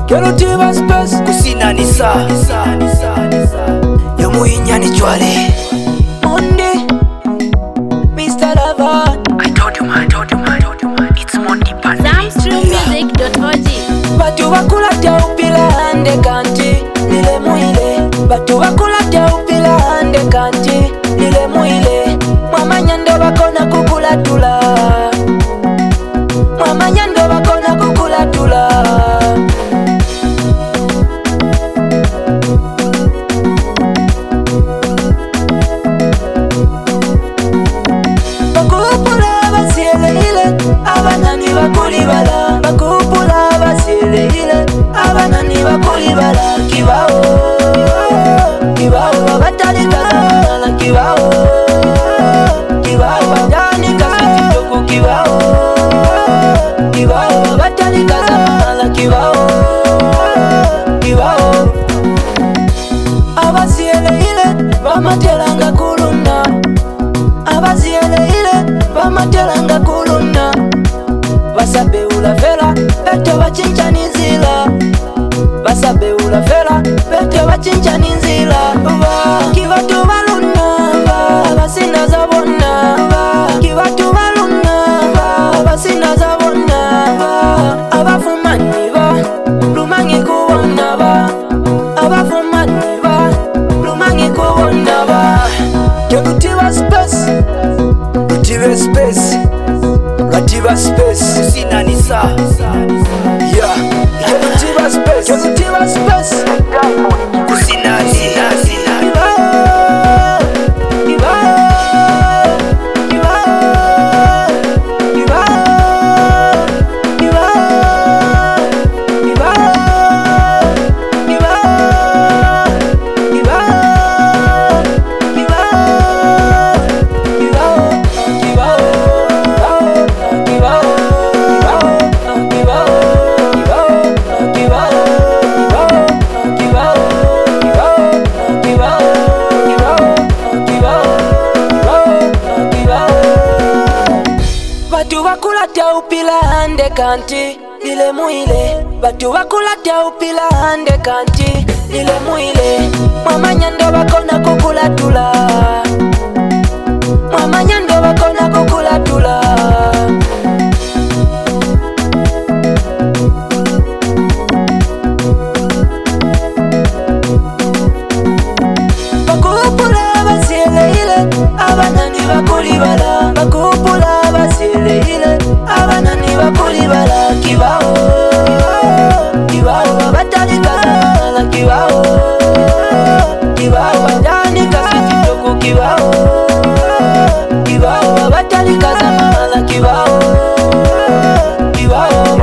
Kerutiva space kusina nisa Yomuinya ni chwale Monday Mr. Lover. I told you man It's Monday pan Zamstrummusic.org. Batu bakula tya upila hande kanti nile muile. Batu bakula tya upila hande kanti nile muile. Mwamanya ndo bakona kukula tula. Mwamanya ndo bakona kukula tula. Bakupula basiele ile abanani bakulibala. Bakupula basiele ile abanani bakulibala. Kibao kibao batalikaza kibao kibao badani kasitoko kibao kibao batalikaza kibao kibao abasiele ile bamatelanga kuluna. Abaziele ile bamatelanga kuluna. Basabe ulafela bete bachinjanizila. Basabe ulafela bete bachinjanizila. Kibatu baluna basina zabona. Kibatu baluna basina zabona. Abafumani ba lumangi kubona ba. Abafumani ba lumangi kubona ba. Kerutiva space Kerutiva space kusina nisa Yeah Kerutiva space kusina nisa Batu bakula tya upila hande kanti nile muile. Batu bakula tya upila hande kanti nile muile. Mwamanya ndo bakona kukula tula. Mwamanya ndo bakona kukula tula. Bakupula basiele ile abanani bakulibala. Bakupula basiele ile abanani bakulibala. Kibao kibao batalikaza kibao kibao badani kasitoko kibao kibao batalikaza kibao kibao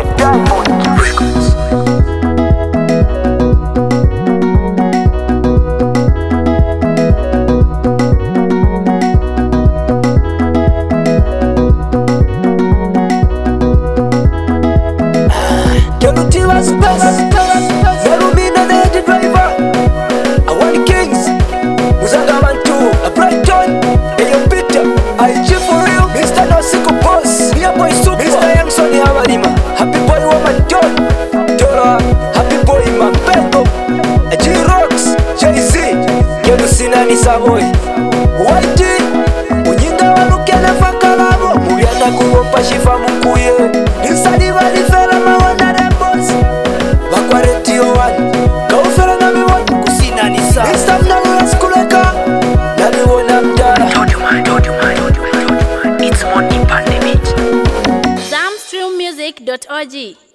Kerutiva space Zerumina the driver I want kings Muzaga Bantu A Brighton Eyo Peter IG for real Mr. Nosiko Boss Mia Boy Super Mr. Yamsoni Hamalima Happy Boy Woman John Dora Happy Boy Mampengo G-Rocks Jay-Z Kerusina Nisa Boy Whitey Unyinga wanuke na fakalabo Muyana kuwompa shifa mukuye Nisani walifela mawana rembos Wakwa retio one Kaufela na miwon kusina nisa Instam na wula skuleka Na miwona mdara Told you man It's Monday pan Zamstrummusic.org.